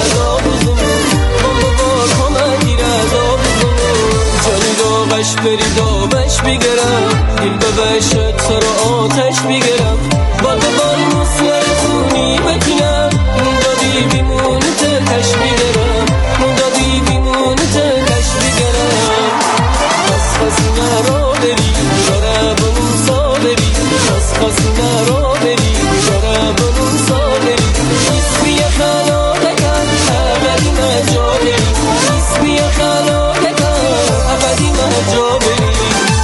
از آبزمون بابا کمک از آبزمون جانی داغش بری داغش بگرم دل ببشت سر آتش بگرم با دوبار مسمر خونی بکنم دادی بیمون ترکش بگرم دادی بیمون ترکش بگرم بس خسینه را بری داره بمون صابری بس خسینه را بری داره بمون صابری اسمی خلاله کن ابدی مجابری اسمی خلاله کن ابدی مجابری.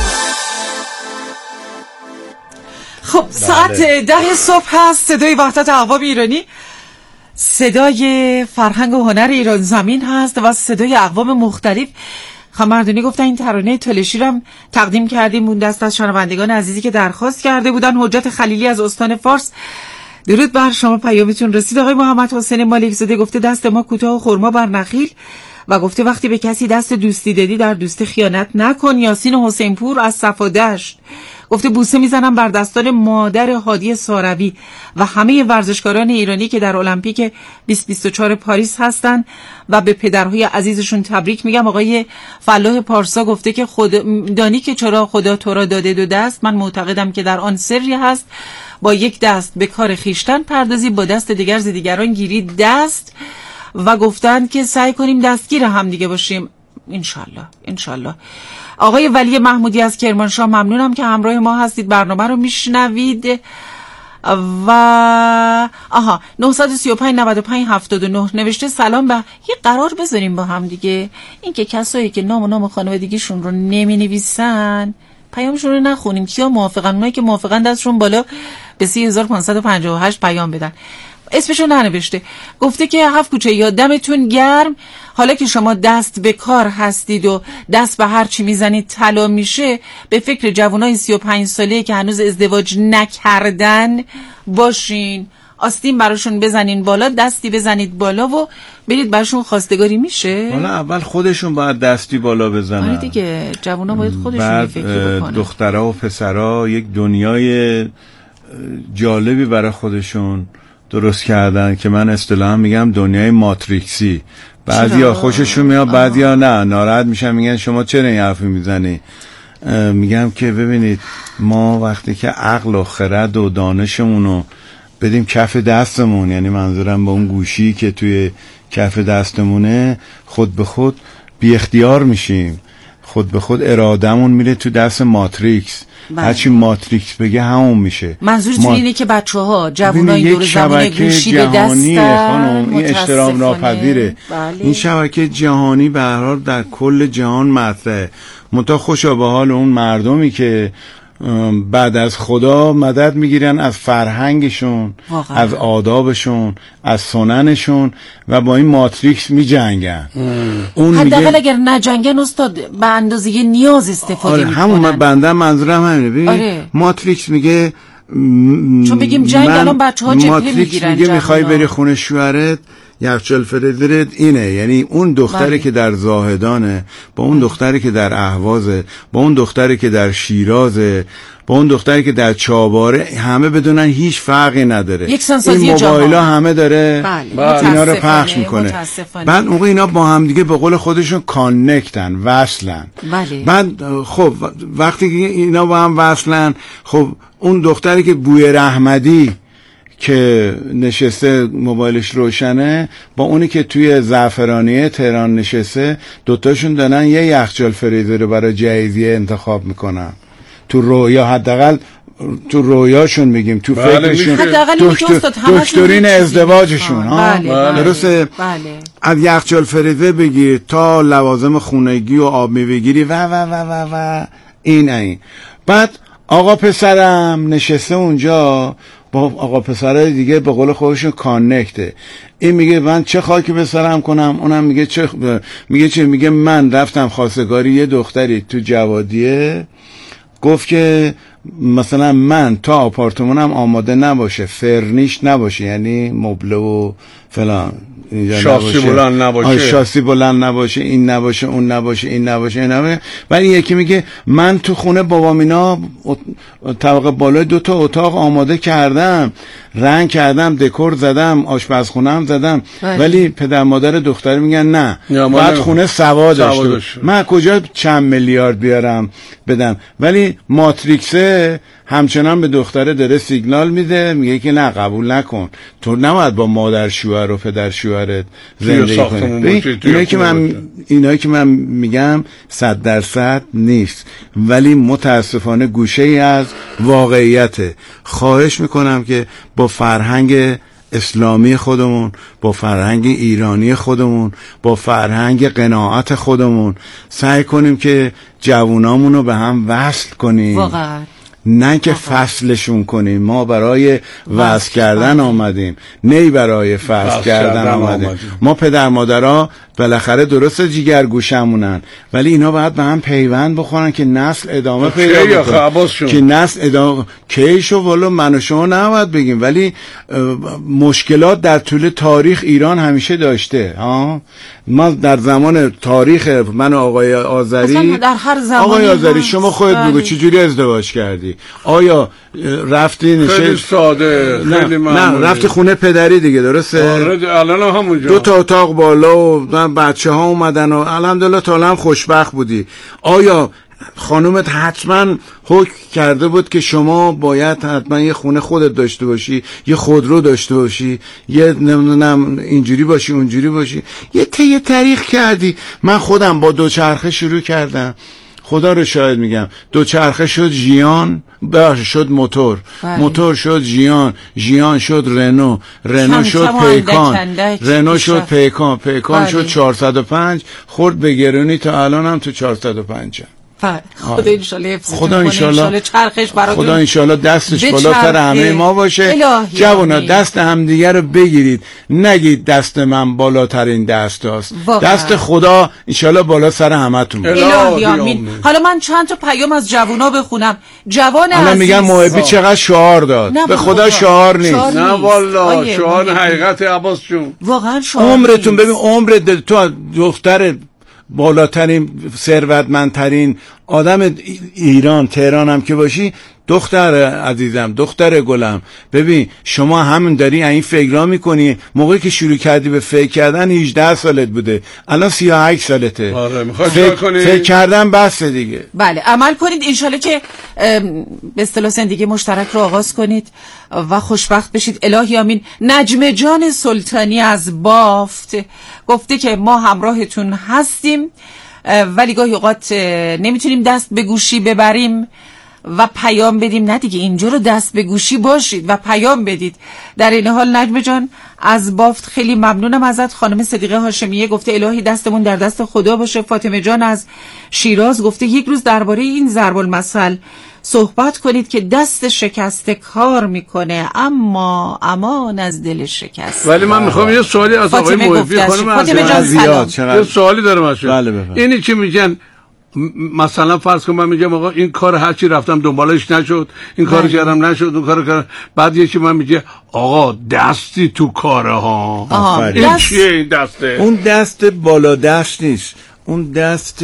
خب ساعت 10 صبح هست. صدای وحدت اقوام ایرانی، صدای فرهنگ و هنر ایران زمین هست و صدای اقوام مختلف. خانم گفتن این ترانه تالشی رو تقدیم کردیم اون دست از شنوندگان عزیزی که درخواست کرده بودن. حجت خلیلی از استان فارس، درود بر شما، پیامتون رسید. آقای محمد حسین مالک زاده گفته دست ما کوتاه و خرما بر نخیل و گفته وقتی به کسی دست دوستی دادی در دوستی خیانت نکن. یاسین حسین پور از صفادشت گفته بوسه میزنم بر دستان مادر هادی ساروی و همه ورزشکاران ایرانی که در المپیک 2024 پاریس هستن و به پدرهای عزیزشون تبریک میگم. آقای فلاح پارسا گفته که دانی که چرا خدا تو را داده دو دست، من معتقدم که در آن سری هست، با یک دست به کار خیشتن پردازی، با دست دیگر ز دیگران گیری دست، و گفتن که سعی کنیم دستگیر هم دیگه باشیم انشالله انشالله. آقای ولی محمودی از کرمانشاه ممنونم که همراه ما هستید، برنامه رو میشنوید. و 935-95-79 نوشته سلام، به یه قرار بذاریم با هم دیگه، این که کسایی که نام خانوادگیشون رو نمی نویسن پیامشون رو نخونیم. کیا موافقن؟ اونایی که موافقن دستشون بالا به 3558 پیام بدن. اسمشو ننوشته. گفته که 7 کوچه یا دمتون گرم، حالا که شما دست به کار هستید و دست به هر چی میزنید طلا میشه، به فکر جوانای 35 ساله‌ای که هنوز ازدواج نکردن باشین. آستین براشون بزنین بالا، دستی بزنید بالا و برید براشون خواستگاری میشه. حالا اول خودشون باید دستی بالا بزنن. آره دیگه، جوونا باید خودشون فکر بکنن. دخترها و پسرها یک دنیای جالبی برای خودشون درست کردن که من اصطلاحا میگم دنیای ماتریکسی. بعضیا خوششون میاد، بعضیا نه، ناراحت میشن، میگن شما چرا این حرفی میزنی؟ میگم که ببینید، ما وقتی که عقل و خرد و دانشمونو بدیم کف دستمون، یعنی منظورم با اون گوشی که توی کف دستمونه، خود به خود بی اختیار میشیم، خود به خود ارادمون میره تو دست ماتریکس. هرچی ماتریکس بگه همون میشه. منظورتون اینه که بچه‌ها جوانای دور زمین گوشی به دستن، این اشتراک ناپذیره. این شبکه جهانی به هر حال در کل جهان مطرحه. منتها خوشا به حال اون مردمی که بعد از خدا مدد میگیرن از فرهنگشون، از آدابشون، از سننشون و با این ماتریکس میجنگن. حداقل اگر نجنگن استاد به اندازه نیاز استفاده میکنن. همون بنده منظورم همینه. ببین ماتریکس میگه چون بگیم جنگ الان بچه‌ها جبهه میگیرن. میگه میخوای بری خونه شوهرت، یخچال فریزرت اینه، یعنی اون دختری که در زاهدانه با اون دختری که در اهوازه، با اون دختری که در شیرازه، با اون دختری که در چاباره، همه بدونن هیچ فرقی نداره. این موبایلا همه داره اینا رو پخش میکنه. بعد موقع اینا با هم دیگه به قول خودشون کانکتن، وصلن. بعد خب وقتی که اینا با هم وصلن، خب اون دختری که بوی رحمدی که نشسته موبایلش روشنه با اونی که توی زعفرانیه تهران نشسته، دوتاشون دارن یه یخچال فریزر رو برای جایزیه انتخاب میکنن. تو رویا، حداقل تو رویاشون میگیم، تو فکرشون، دکترین ازدواجشون. درسته؟ از یخچال فریزر بگیر تا لوازم خونگی و آب میوه‌گیری و این. بعد آقا پسرم نشسته اونجا با آقا پسرای دیگه به قول خودشون کانکته. این میگه من چه خاکی به سرم کنم، اونم میگه چه میگه من رفتم خواستگاری یه دختری تو جوادیه، گفت که مثلا من تا آپارتمانم آماده نباشه، فرنیش نباشه، یعنی مبله و فلان، شاسی بلند نباشه، شاسی بلند نباشه، این نباشه، اون نباشه، این نباشه، این نباشه. ولی یکی میگه من تو خونه بابام اینا طبقه بالای 2 اتاق آماده کردم، رنگ کردم، دکور زدم، آشپزخونه هم زدم. ولی پدر مادر دختر میگن نه، بعد خونه سوا داشته. من کجا چند میلیارد بیارم بدم؟ ولی ماتریکسه همچنان به دختره داره سیگنال میده، میگه که نه قبول نکن، تو نباید با مادر شوهر و پدر شوهرت زندگی کنی. اینایی که من میگم 100% نیست، ولی متاسفانه گوشه ای از واقعیته. خواهش میکنم که با فرهنگ اسلامی خودمون، با فرهنگ ایرانی خودمون، با فرهنگ قناعت خودمون سعی کنیم که جوانامون رو به هم وصل کنیم. واقعا نه که فصلشون کنیم. ما برای وصل کردن آمدیم، نه برای فصل کردن آمدیم. ما پدر مادرها بالاخره درست جیگر گوشمونن، ولی اینا باید به هم پیوند بخورن که نسل ادامه پیدا کنه، که نسل ادامه. کیشو والا من و شما نباید بگیم، ولی مشکلات در طول تاریخ ایران همیشه داشته. ما در زمان تاریخ من و آقای آذری، در هر زمانی آقای آذری شما خودت بگو چجوری ازدواج کردی؟ آیا رفتی نشست؟ خیلی ساده، خیلی معمولی. نه رفتی خونه پدری دیگه، درسته؟ الان همونجا 2 اتاق بالا و بچه ها اومدن و الحمدلله تا الان خوشبخت بودی. آیا خانومت حتما حکم کرده بود که شما باید حتما یه خونه خودت داشته باشی، یه خودرو داشته باشی، یه نمیدونم اینجوری باشی اونجوری باشی؟ یه طریق کردی. من خودم با دوچرخه شروع کردم، خدا رو شاهد میگم، دوچرخه شد ژیان، شد موتور، موتور شد ژیان، ژیان شد رنو شد پیکان، رنو شد پیکان شد 405، خورد به گرونی تا الان هم تو 405. خدا انشالله حفظتون کنه، انشالله چرخش براتون، خدا انشالله دستش بالاتر همه ما باشه. جوانا دست همدیگه رو بگیرید، نگید دست من بالاترین دست هاست، دست خدا انشالله بالا سر همتون باشه. الهی آمین. حالا من چند تا پیام از جوانا بخونم. جوان عزیز، الان میگن محبی چقدر شعار داد، به خدا شعار نیست. نه والا شعار حقیقت عباس جون، واقعا شعار. عمرتون ببین، عمر تو دختر بالاترین ثروتمندترین آدم ایران تهران هم که باشی، دختر عزیزم، دختر گلم، ببین شما همون داری این فکرها میکنی. موقعی که شروع کردی به فکر کردن 18 سالت بوده، الان 38 سالته. آره میخوای کنی؟ فکر کردن بس دیگه. بله عمل کنید انشالله که به اصطلاح زندگی مشترک رو آغاز کنید و خوشبخت بشید. الهی آمین. نجمه جان سلطانی از بافت گفته که ما همراهتون هستیم، ولی گاهی اوقات نمیتونیم دست به گوشی ببریم و پیام بدیم. نه دیگه، اینجا رو دست به گوشی باشید و پیام بدید. در این حال نجمه جان از بافت خیلی ممنونم ازت. خانم صدیقه هاشمیه گفته الهی دستمون در دست خدا باشه. فاطمه جان از شیراز گفته یک روز درباره این ضرب المثل صحبت کنید که دست شکسته کار میکنه اما امان از دل شکسته. ولی من میخوام یه سوالی از آقای محبی خانم عزیز، یه سوالی دارم ازشون. بله اینی که میگن مثلا فرض کن من میگم آقا این کار هرچی رفتم دنبالش نشد، این کارو کردم نشد، اون کارو کردم، بعد یکی من میگه آقا دستی تو کاره ها. این چیه این دسته؟ اون دست بالا دست نیست، اون دست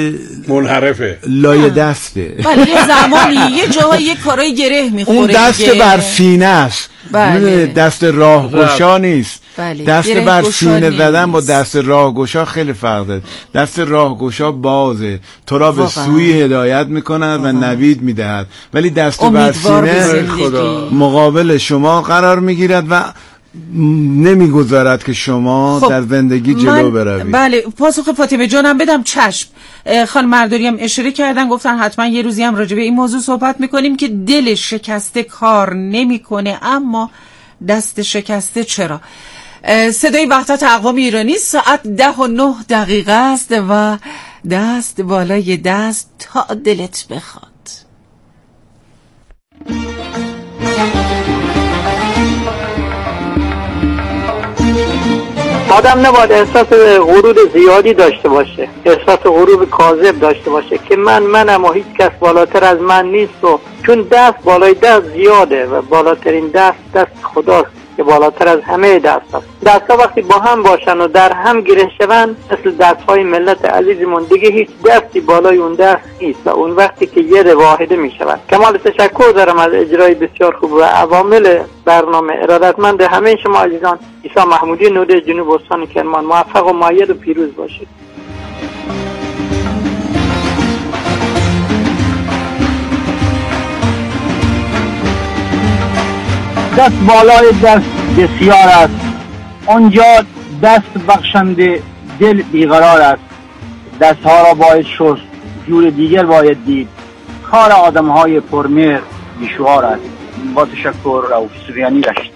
منحرفه، لایه دسته. بله یه زمانی یه جایی یه کارای گره میخوره. اون دست بر سینه است. بله. دست راهگشا نیست. بله. دست بر سینه زدن با دست راهگشا خیلی فرق داره. دست راهگشا بازه، تو را به سوی هدایت میکند و نوید میدهد، ولی دست بر سینه مقابل شما قرار میگیرد و نمیگذارد که شما در زندگی جلو بروید. بله پاسخ فاطمه جانم بدم. چشم. خانم مرداری هم اشاره کردن، گفتن حتما یه روزی هم راجع به این موضوع صحبت میکنیم که دل شکسته کار نمیکنه اما دست شکسته چرا. صدای وحدت اقوام ایرانی، ساعت 10:09 است و دست بالای دست تا دلت بخواد. آدم نباید احساس غرور زیادی داشته باشه، احساس غرور کاذب داشته باشه که منم و هیچ کس بالاتر از من نیست، و چون دست بالای دست زیاده و بالاترین دست خداست. که بالاتر از همه دست است. دست‌ها وقتی با هم باشن و در هم گره شوند مثل دست‌های ملت عزیزمون دیگه هیچ دستی بالای اون دست نیست و اون وقتی که ید واحده می شود. کمال تشکر دارم از اجرای بسیار خوب و عوامل برنامه. ارادتمند همه شما عزیزان. عیسی محمودی، نوده جنوب استان کرمان. موفق و مؤید و پیروز باشید. دست بالای دست بسیار است، آنجا دست بخشنده دل بیقرار است. دستها را باید شست، جور دیگر باید دید. کار آدمهای پرمهر بیشوار است. با تشکر، رؤوف سوریانی رشت.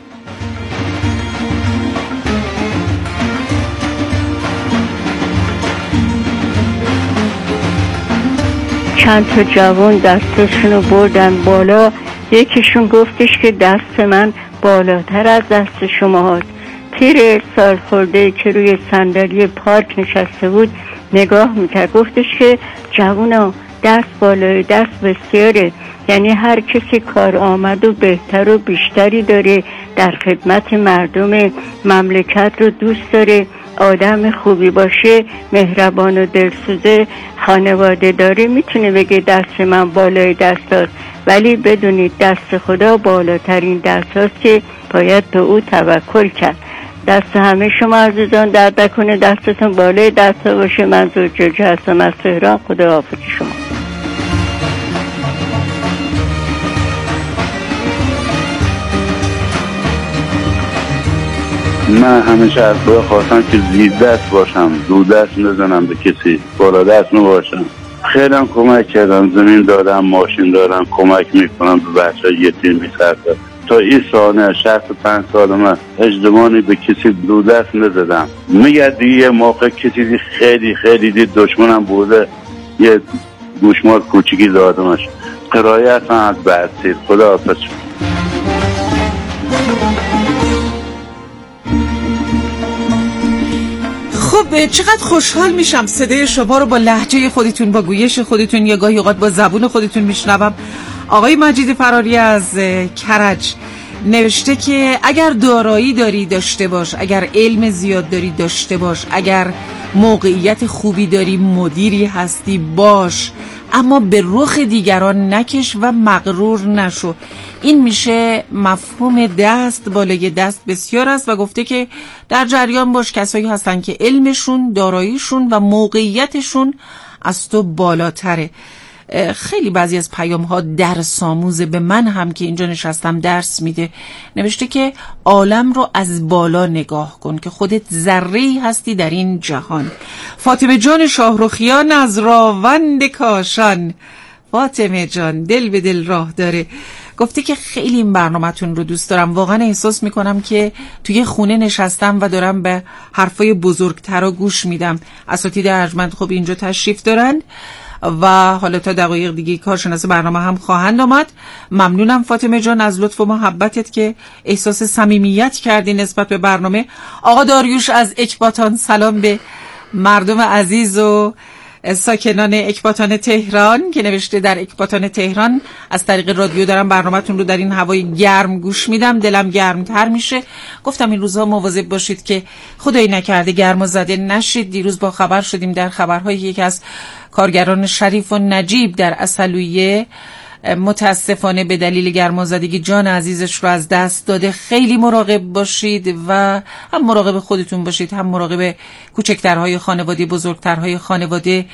چند تا جوان دستشون رو بردن بالا. یکیشون گفتش که دست من بالاتر از دست شما هست. پیر سال خورده که روی صندلی پارک نشسته بود نگاه میکرد، گفتش که جوونا دست بالای دست بسیاره، یعنی هر کسی کار آمد و بهتر و بیشتری داره، در خدمت مردم مملکت رو دوست داره، آدم خوبی باشه، مهربان و دلسوزه، خانواده داره، میتونه بگه دست من بالای دست هست. ولی بدونید دست خدا بالاترین دست هست که باید به او توکل کرد. دست همه شما عزیزان درد نکنه، دستتون بالای دست باشه. من زوجه هستم از تهران. خدا حافظ شما. من همیشه از خدا خواستم که زیر دست باشم، دو دست نزنم به کسی، بالا دست نباشم. خیلی هم کمک کردم، زمین دادم، ماشین دارم، کمک میکنم به بچه یتیم بی‌سرپرست. تا این سانه 65 سال من اجدمانی به کسی دو دست نزدم. میگه دیگه موقع کسی خیلی خیلی دید دشمنم بوده، یه گوشمال کوچیکی دادمش. قرایه اصلا از برسید. خدا حافظ. خب چقدر خوشحال میشم صدای شما رو با لهجه خودتون، با گویش خودتون، یا گاهی اوقات با زبون خودتون میشنوم. آقای مجید فراری از کرج نوشته که اگر دارایی داری داشته باش، اگر علم زیاد داری داشته باش، اگر موقعیت خوبی داری، مدیری هستی باش، اما به رخ دیگران نکش و مغرور نشو. این میشه مفهوم دست بالای دست بسیار است و گفته که در جریان باش کسایی هستن که علمشون، داراییشون و موقعیتشون از تو بالاتره. خیلی بعضی از پیام ها درس آموزه. به من هم که اینجا نشستم درس میده. نوشته که عالم رو از بالا نگاه کن که خودت ذره‌ای هستی در این جهان. فاطمه جان شاهرخیان از راوند کاشان. فاطمه جان دل به دل راه داره. گفته که خیلی این برنامه‌تون رو دوست دارم. واقعا احساس میکنم که توی خونه نشستم و دارم به حرفای بزرگترا گوش میدم. اساتید ارجمند خب اینجا تشریف دارند و حالا تا دقایق دیگه کارشناس برنامه هم خواهند آمد. ممنونم فاطمه جان از لطف و محبتت که احساس صمیمیت کردی نسبت به برنامه. آقا داریوش از اکباتان سلام به مردم عزیز و ساکنان اکباتان تهران که نوشته در اکباتان تهران از طریق رادیو دارم برنامه‌تون رو در این هوای گرم گوش میدم، دلم گرمتر میشه. گفتم این روزها مواظب باشید که خدایی نکرده گرما زده نشید. دیروز با خبر شدیم در خبرهای یکی از کارگران شریف و نجیب در عسلویه متاسفانه به دلیل گرمازدگی جان عزیزش رو از دست داده. خیلی مراقب باشید و هم مراقب خودتون باشید، هم مراقب کوچکترهای خانواده، بزرگترهای خانواده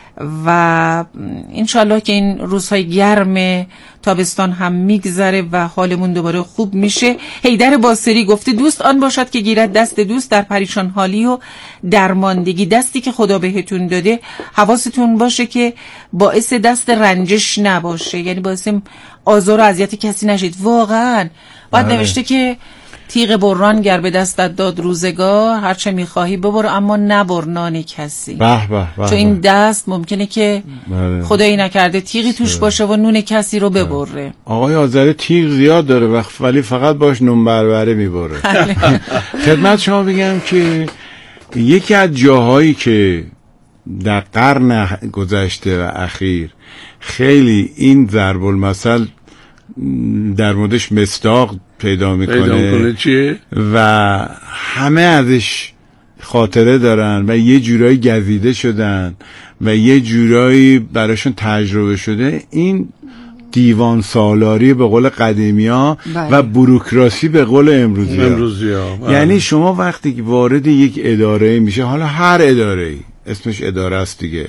و انشالله که این روزهای گرم تابستان هم میگذره و حالمون دوباره خوب میشه. حیدر باسری گفته دوست آن باشد که گیرد دست دوست در پریشان حالی و درماندگی. دستی که خدا بهتون داده حواستون باشه که باعث دست رنجش نباشه، یعنی باعث آزار و اذیت کسی نشید. واقعا باید نوشته که تیغ بران گر به دستت داد روزگار، هرچه میخواهی ببر اما نبر نان کسی. چون این دست ممکنه که خدایی نکرده تیغی توش باشه و نون کسی رو ببره. آقای آذری تیغ زیاد داره ولی فقط باش نون بربره میبره. خدمت شما بگم که یکی از جاهایی که در قرن گذشته و اخیر خیلی این ضرب المثل در موردش مصداق پیدا میکنه چیه؟ و همه ازش خاطره دارن و یه جورایی گزیده شدن و یه جورایی براشون تجربه شده. این دیوان سالاری به قول قدیمیا و بوروکراسی به قول امروزیا. یعنی شما وقتی که وارد یک اداره میشه، حالا هر اداره‌ای اسمش اداره است دیگه،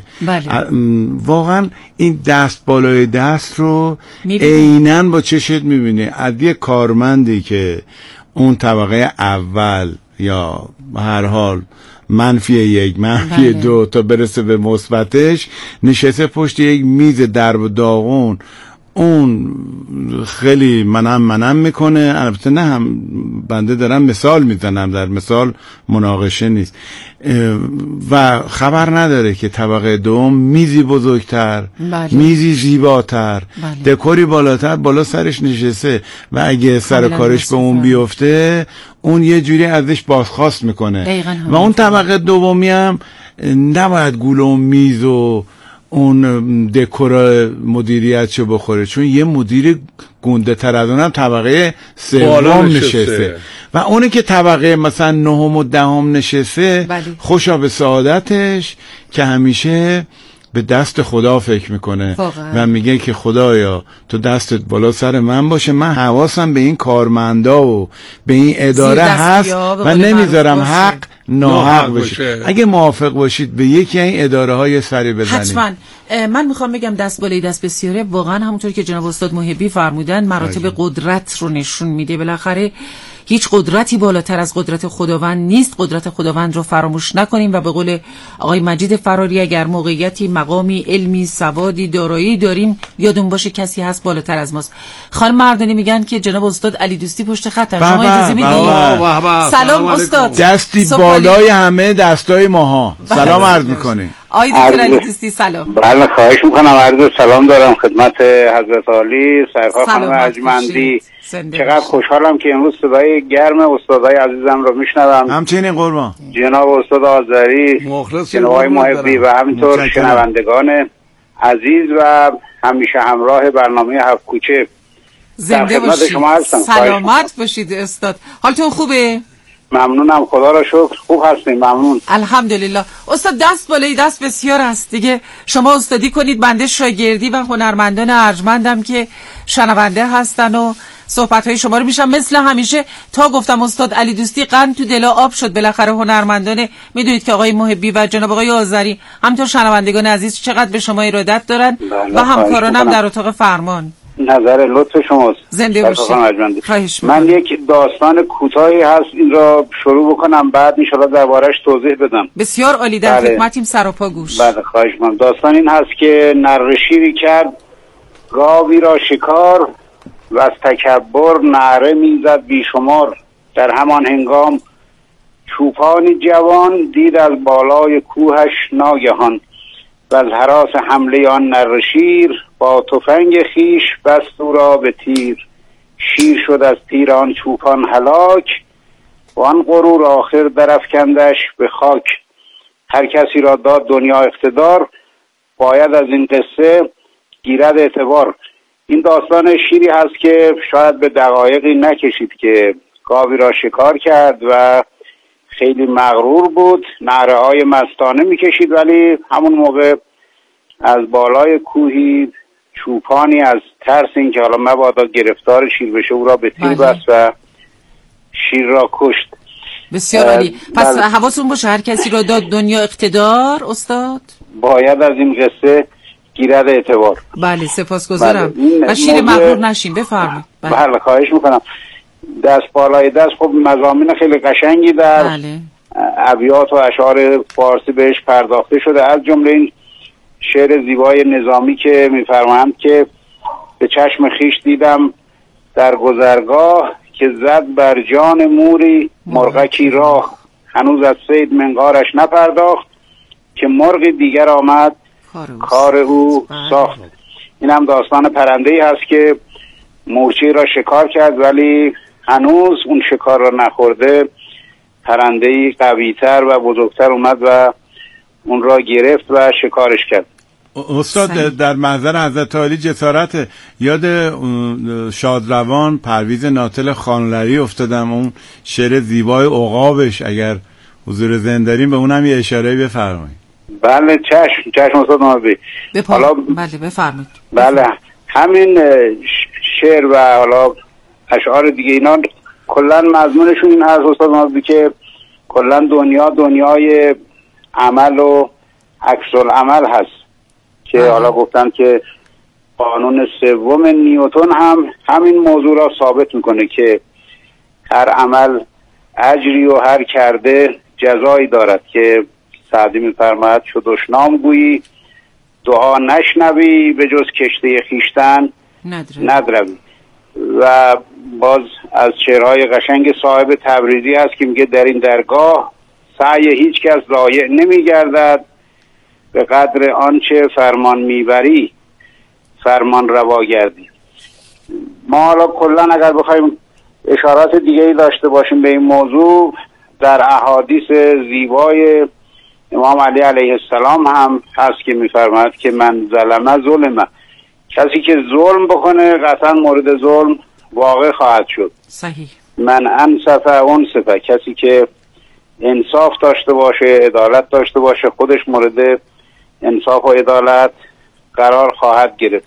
واقعا این دست بالای دست رو عیناً با چشت میبینی از یک کارمندی که اون طبقه اول یا هر حال -1 -2 تا برسه به مثبتش نشسته پشت یک میز درب و داغون، اون خیلی منم میکنه. البته نه، هم بنده دارم مثال میزنم، در مثال مناقشه نیست، و خبر نداره که طبقه دوم میزی بزرگتر، میزی زیباتر، دکوری بالاتر بالا سرش نشسته و اگه سر کارش به اون بیفته اون یه جوری ازش بازخواست میکنه. و اون طبقه دومی هم نباید گول اون میز و اون دکور مدیریتشو بخوره، چون یه مدیر گنده تر از اونم طبقه سوم نشسته و اونی که طبقه مثلا 9 و 10 نشسته خوشا به سعادتش که همیشه به دست خدا فکر میکنه و میگه که خدایا تو دستت بالا سر من باشه، من حواسم به این کارمندا و به این اداره هست و نمیذارم حق ناحق بشه. اگه موافق باشید به یکی این اداره های سری بزنید. حتما. من میخوام بگم دست بالای دست بسیاره واقعا همونطور که جناب استاد محبی فرمودن مراتب قدرت رو نشون میده. بالاخره هیچ قدرتی بالاتر از قدرت خداوند نیست. قدرت خداوند رو فراموش نکنیم و به قول آقای مجید فراری اگر موقعیتی، مقامی، علمی، سوادی، دارایی داریم یادون باشه کسی هست بالاتر از ماست. خانم مردانی میگن که جناب استاد علی دوستی پشت خطن. شما اجازه میدید؟ سلام استاد. دستی بالای همه دستای ماها. سلام عرض میکنیم. آقای دکتر علی دوستی سلام. بله خواهش میکنم. عرض سلام دارم خدمت حضرت عالی، سرکار خانم ارجمندی. چقدر خوشحالم که امروز صدای گرم استادای عزیزم رو میشنوم. همچنین قربان. جناب استاد آذری، جناب آقای محبی و همینطور شنوندگان عزیز و همیشه همراه برنامه هفت کوچه. زنده باشید. سلامت باشید استاد. حالتون خوبه؟ ممنونم، خدا را شکر خوب هستیم. ممنون الحمدلله. استاد دست بالای دست بسیار است دیگه. شما استادی کنید، بنده شاگردی و هنرمندان ارجمندم که شنونده هستن و صحبت‌های شما رو میشم مثل همیشه. تا گفتم استاد علی دوستی قند تو دلا آب شد. بالاخره هنرمندان میدونید که آقای محبی و جناب آقای آذری همینطور شنوندگان عزیز چقدر به شما ارادت دارن و همکارانم در اتاق فرمان. نظر لطف شماست. زنده باشید. من یک داستان کوتاهی هست، این را شروع بکنم بعد ان شاءالله دربارش توضیح بدم. بسیار عالی، در خدمتیم، سر و پا گوش. بله خواهش می‌کنم. داستان این هست که نره شیری کرد گاوی را شکار و از تکبر نعره میزد بیشمار. در همان هنگام چوپانی جوان دید از بالای کوهش ناگهان و از هراس حمله آن نره شیر با تفنگ خیش بست او را به تیر. شیر شد از تیر آن چوپان هلاک و آن غرور آخر درافکندش به خاک. هر کسی را داد دنیا اقتدار، باید از این قصه گیرد اعتبار. این داستان شیری هست که شاید به دقایقی نکشید که گاوی را شکار کرد و خیلی مغرور بود، نعره های مستانه میکشید، ولی همون موقع از بالای کوهی چوپانی از ترس این که حالا مبادا گرفتار شیر بشه او را به تیر بست و شیر را کشت. بسیار عالی. پس حواستون باشه هر کسی را داد دنیا اقتدار استاد باید از این قصه گیرد اعتبار. بله سپاسگزارم. و شیر مغرور نشیم. بفرمایید. بله خواهش میکنم. دست بالای دست خب مضامین خیلی قشنگی در ابیات و اشعار فارسی بهش پرداخته شده، از جمله این شعر زیبای نظامی که میفرمایند که به چشم خیش دیدم در گذرگاه که زد بر جان موری مرغکی راه. هنوز از صید منقارش نپرداخت که مرغ دیگر آمد کار او ساخت. این هم داستان پرنده‌ای هست که مورچه‌ای را شکار کرد ولی هنوز اون شکار را نخورده. پرنده‌ای قوی‌تر و بزرگتر اومد و اون را گرفت و شکارش کرد. استاد در محضر حضرت عالی جسارت یاد شادروان پرویز ناطل خانلری افتادم، اون شعر زیبای عقابش اگر حضور ذهن داریم به اونم یه اشاره بفرمایید. بله چشم استاد نوابی. حالا بله بفرمایید. بله همین شعر و حالا اشعار دیگه اینا کلا مضمونشون این هست استاد نوابی که کلا دنیای عمل و عکس العمل هست که حالا گفتن که قانون سوم نیوتن هم همین موضوع را ثابت میکنه که هر عمل اجری و هر کرده جزایی دارد که سعدی میفرماید چو دشنام گویی دعا نشنوی به جز کشته خیشتن ندروی. و باز از شعرهای قشنگ صاحب تبریزی هست که میگه در این درگاه سعی هیچ کس ضایع نمیگردد به قدر آنچه فرمان میبری فرمان روا گردی. ما حالا کلا اگر بخوایم اشارات دیگه‌ای داشته باشیم به این موضوع در احادیث زیبای امام علی علیه السلام هم هست که میفرماید که من ظلم کسی که ظلم بکنه قطعا مورد ظلم واقع خواهد شد. صحیح. من انصف کسی که انصاف داشته باشه عدالت داشته باشه خودش مورد انصاف و عدالت قرار خواهد گرفت.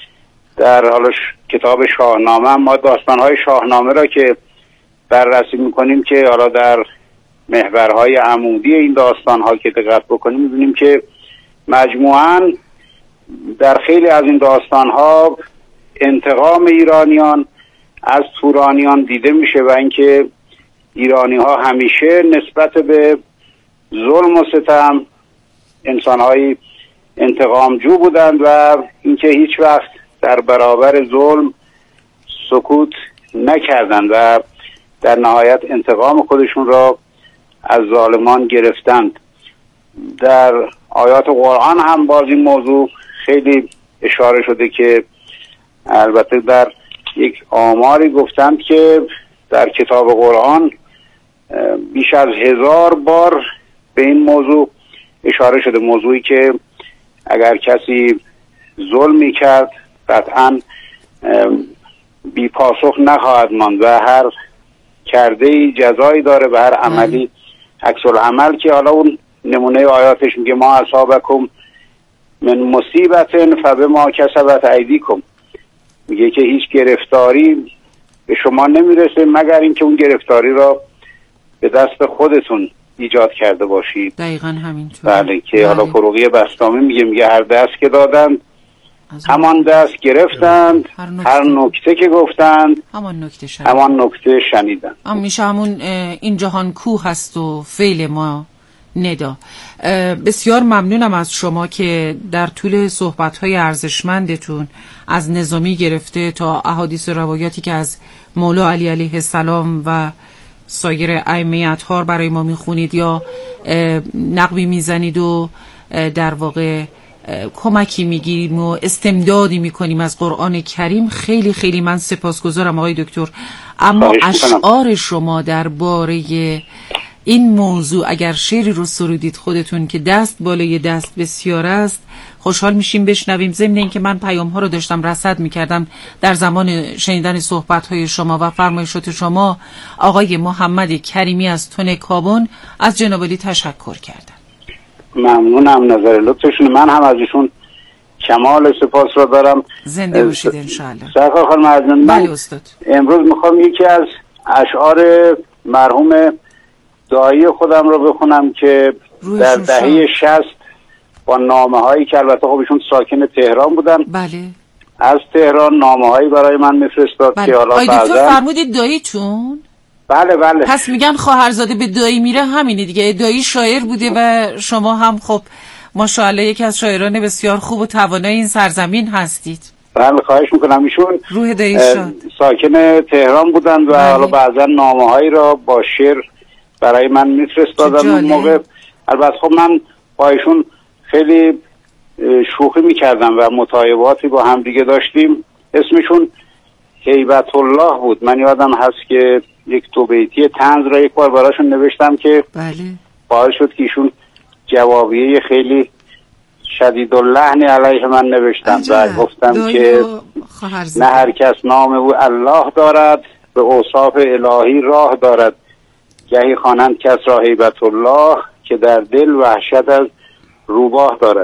در حالا کتاب شاهنامه ما داستانهای شاهنامه را که بررسی میکنیم که حالا در محورهای عمودی این داستانها که دقت بکنیم میبینیم که مجموعاً در خیلی از این داستانها انتقام ایرانیان از تورانیان دیده میشه و اینکه ایرانی‌ها همیشه نسبت به ظلم و ستم انسان‌های انتقامجو بودند و اینکه هیچ وقت در برابر ظلم سکوت نکردند و در نهایت انتقام خودشون را از ظالمان گرفتند. در آیات قرآن هم باز این موضوع خیلی اشاره شده که البته در یک آماری گفتند که در کتاب قرآن بیش از 1000 بار به این موضوع اشاره شده، موضوعی که اگر کسی ظلمی کرد قطعا بی پاسخ نخواهد ماند و هر کرده‌ای جزایی داره به هر عملی عکس العمل که حالا اون نمونه آیاتش میگه ما اصابکم من مصیبت فبما کسبت ایدیکم، میگه که هیچ گرفتاری به شما نمیرسه مگر اینکه اون گرفتاری را به دست خودتون ایجاد کرده باشید. دقیقاً همینطور. بله که حالا فروغی بسطامی میگه هر دست که دادند همان دست گرفتند، هر نکته که گفتند همان نکته شنیدند. میشه همون این جهان کوه هست و فعل ما ندا. بسیار ممنونم از شما که در طول صحبت‌های ارزشمندتون از نظامی گرفته تا احادیث روایاتی که از مولا علی علیه السلام و سایر ائمه اطهار برای ما میخونید یا نقبی میزنید و در واقع کمکی میگیریم و استمدادی میکنیم از قرآن کریم. خیلی خیلی من سپاسگزارم آقای دکتر. اما اشعار شما درباره این موضوع اگر شعری رو سرودید خودتون که دست بالای دست بسیار است خوشحال میشیم بشنویم. ضمن اینکه من پیام ها رو داشتم رصد میکردم در زمان شنیدن صحبت های شما و فرمایشات شما. آقای محمد کریمی از تن کابون از جناب عالی تشکر کردم. ممنونم نظر لطفشون. من هم از ایشون کمال سپاس را دارم. زنده باشید انشاءالله. سرکار خانم عزیزم، بله استاد. امروز میخوام یکی از اشعار مرحوم دایی خودم رو بخونم که در دهه 60 با نامه هایی که البته خب ایشون ساکن تهران بودن، بله، از تهران نامه هایی برای من میفرستاد. بله. که حالا دکتر فرمودید داییتون؟ بله بله. پس میگن خواهرزاده به دایی میره همینه دیگه. دایی شاعر بوده و شما هم خب ماشاءالله یکی از شاعران بسیار خوب و توانای این سرزمین هستید. بله خواهش میکنم. ایشون روح دایی شاد ساکن تهران بودن و حالا بعضا نامه هایی را با شعر برای من میفرستادن اون موقع. البته خب من با ایشون خیلی شوخی میکردم و مطایباتی با هم دیگه داشتیم. اسمشون هیبت الله بود. من یادم هست که یک دو بیتی طنز را یک بار براشون نوشتم که بله باعث شد که ایشون جوابیه خیلی شدید اللحن علیه من نوشتم و گفتم که نه هر کس نام او الله دارد، به اوصاف الهی راه دارد، گهی خوانند کس را هیبت الله، که در دل وحشت از روباه دارد.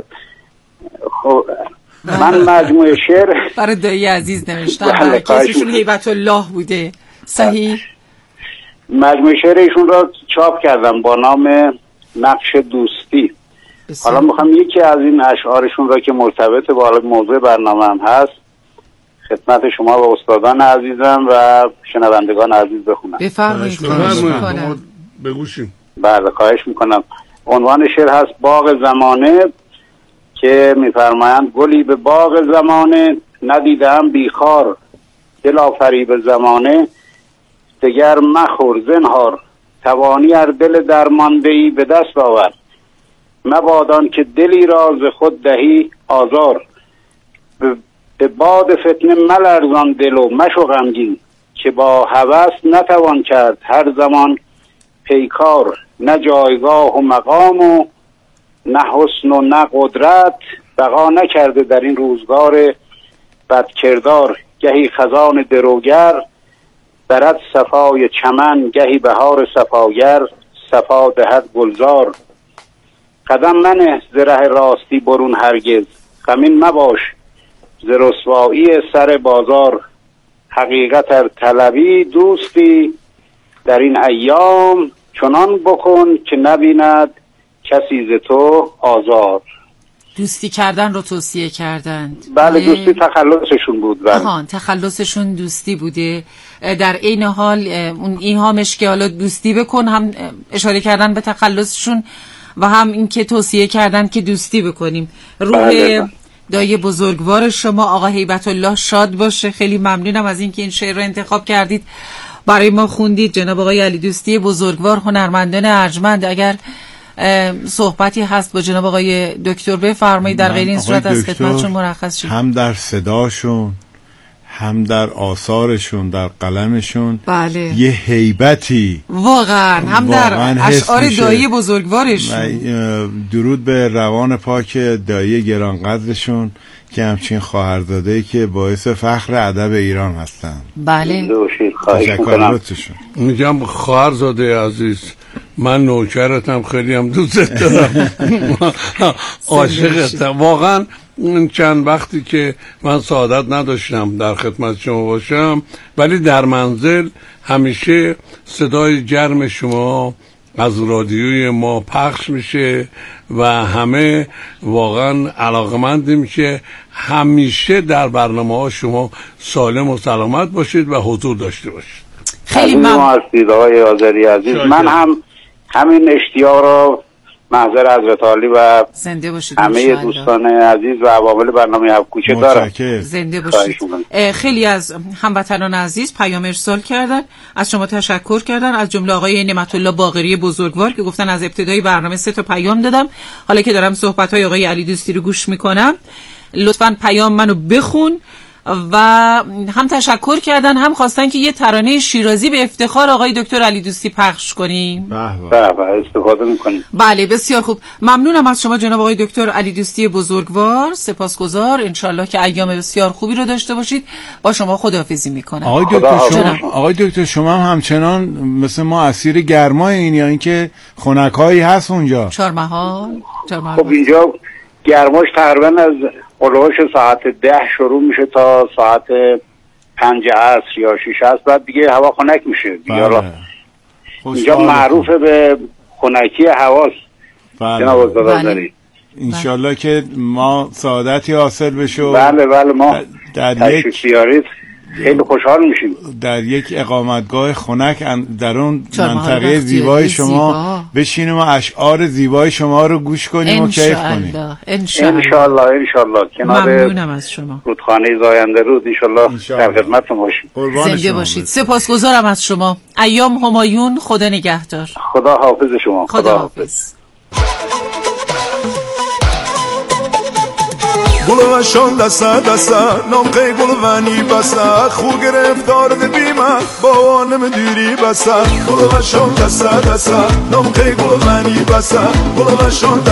خب من مجموعه شعر برای دایی عزیز نوشتم که اسمشون هیبت الله بوده. صحیح. مجموعه شعر ایشون را چاپ کردم با نام نقش دوستی. حالا میخوام یکی از این اشعارشون را که مرتبط با موضوع برنامه هم هست خدمت شما و استادان عزیزم و شنوندگان عزیز بخونم. بفرمایید. بگوشیم. بله خواهش میکنم. عنوان شعر هست باغ زمانه، که میفرمایند گلی به باغ زمانه، ندیدم بیخار دل آفریب زمانه، دگر مخور زنهار توانی ار دل درماندهی به دست آور، مبادان که دلی را ز خود دهی آزار، به باد فتنه ملرزان دل و مشو غمگین، که با هوس نتوان کرد هر زمان پیکار، نه جایگاه و مقام و نه حسن و نه قدرت، بقا نکرده در این روزگار بدکردار، گهی خزان دروگر برد صفای چمن، گهی بهار صفاگر صفا دهد گلزار، قدم منه ز ره راستی برون هرگز، غمین مباش ز رسوایی سر بازار، حقیقت ار طلبی دوستی در این ایام، چنان بکن که نبیند کسی ز تو آزار. دوستی کردن رو توصیه کردند. بله دوستی تخلصشون بود. بله تخلصشون دوستی بوده. در این حال اون ایهامش که حالا دوستی بکن، هم اشاره کردن به تخلصشون و هم این که توصیه کردن که دوستی بکنیم. روح دایی بزرگوار شما آقا هیبت الله شاد باشه. خیلی ممنونم از اینکه این شعر رو انتخاب کردید برای ما خوندید. جناب آقای علی دوستی بزرگوار، هنرمندان ارجمند، اگر صحبتی هست با جناب آقای دکتر بفرمایید، در غیر این صورت از خدمتشون مرخص شید. هم در صداشون، هم در آثارشون، در قلمشون بله. یه هیبتی واقعا هم در اشعار دایی بزرگوارشون. درود به روان پاک دایی گرانقدرشون که همچین خواهرزاده‌ای که باعث فخر ادب ایران هستن. بله تشکر. میگم خواهرزاده عزیز، من نوکرتم، خیلی هم دوست دارم، عاشقتم واقعا. این چند وقتی که من سعادت نداشتم در خدمت شما باشم، ولی در منزل همیشه صدای جرم شما از رادیوی ما پخش میشه و همه واقعا علاقمندیم که همیشه در برنامه ها شما سالم و سلامت باشید و حضور داشته باشید. خیلی ممنون هستید آقای آذری عزیز. من هم همین اشتیاق را محضر حضرت عالی و زنده باشید همه دوستان عزیز و عوامل برنامه هفکوچه دارم. زنده باشید. خیلی از هموطنان عزیز پیام ارسال کردن، از شما تشکر کردن، از جمله آقای نعمت الله باقری بزرگوار که گفتن از ابتدای برنامه 3 تا پیام دادم. حالا که دارم صحبت‌های آقای علی دوستی رو گوش میکنم، لطفاً پیام منو بخون. و هم تشکر کردن، هم خواستن که یه ترانه شیرازی به افتخار آقای دکتر علی دوستی پخش کنیم. بله استفاده میکنیم. بله بسیار خوب. ممنونم از شما جناب آقای دکتر علی دوستی بزرگوار، سپاسگزار. انشالله که ایام بسیار خوبی رو داشته باشید. با شما خداحافظی میکنم. آقای دکتر شما هم همچنان مثل ما اسیر گرمای این، یا اینکه خنکایی هست اونجا؟ 4 محال. خب اینجا گرماش تقریبا از قلوش ساعت 10 شروع میشه تا ساعت 5 عصر یا 6 عصر، بعد دیگه هوا خنک میشه. اینجا معروف به خنکی هواست. جناب استاد انشالله که ما سعادتی حاصل بشه. بله ما در یک خیلی خوشحال میشیم. در یک اقامتگاه خنک در اون منطقه زیبای شما بشینیم و اشعار زیبای شما رو گوش کنیم و کیف کنیم. انشالله کنار ممنونم از شما. رودخانه زاینده رود انشالله در خدمتتون باشیم. زنده باشید. سپاسگزارم از شما. ایام همایون. خدا نگهدار. خدا حافظ شما. خدا حافظ. گلوشان دسته نامقی گلوانی بسته خو گرفتار بیمه با نمیدیری بسته گلوشان دسته نامقی گلوانی بسته گلوشان